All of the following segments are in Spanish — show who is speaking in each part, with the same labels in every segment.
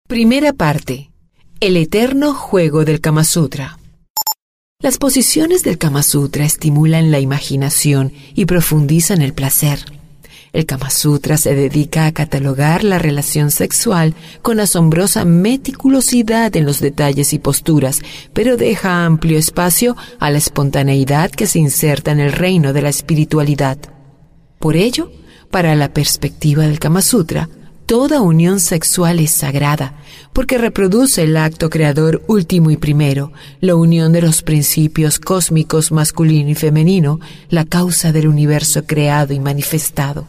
Speaker 1: Primera parte. El eterno juego del Kama Sutra. Las posiciones del Kama Sutra estimulan la imaginación y profundizan el placer. El Kama Sutra se dedica a catalogar la relación sexual con asombrosa meticulosidad en los detalles y posturas, pero deja amplio espacio a la espontaneidad que se inserta en el reino de la espiritualidad. Por ello, para la perspectiva del Kama Sutra, toda unión sexual es sagrada, porque reproduce el acto creador último y primero, la unión de los principios cósmicos masculino y femenino, la causa del universo creado y manifestado.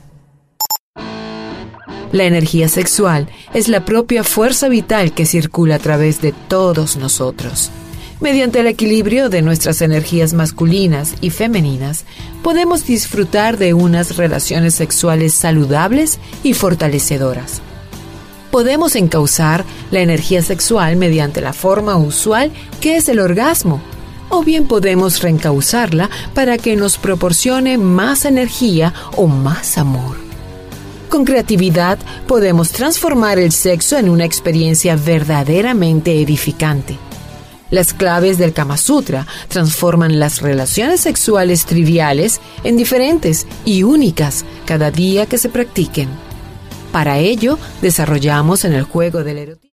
Speaker 1: La energía sexual es la propia fuerza vital que circula a través de todos nosotros. Mediante el equilibrio de nuestras energías masculinas y femeninas, podemos disfrutar de unas relaciones sexuales saludables y fortalecedoras. Podemos encauzar la energía sexual mediante la forma usual que es el orgasmo, o bien podemos reencauzarla para que nos proporcione más energía o más amor. Con creatividad podemos transformar el sexo en una experiencia verdaderamente edificante. Las claves del Kama Sutra transforman las relaciones sexuales triviales en diferentes y únicas cada día que se practiquen. Para ello, desarrollamos en el juego del erotismo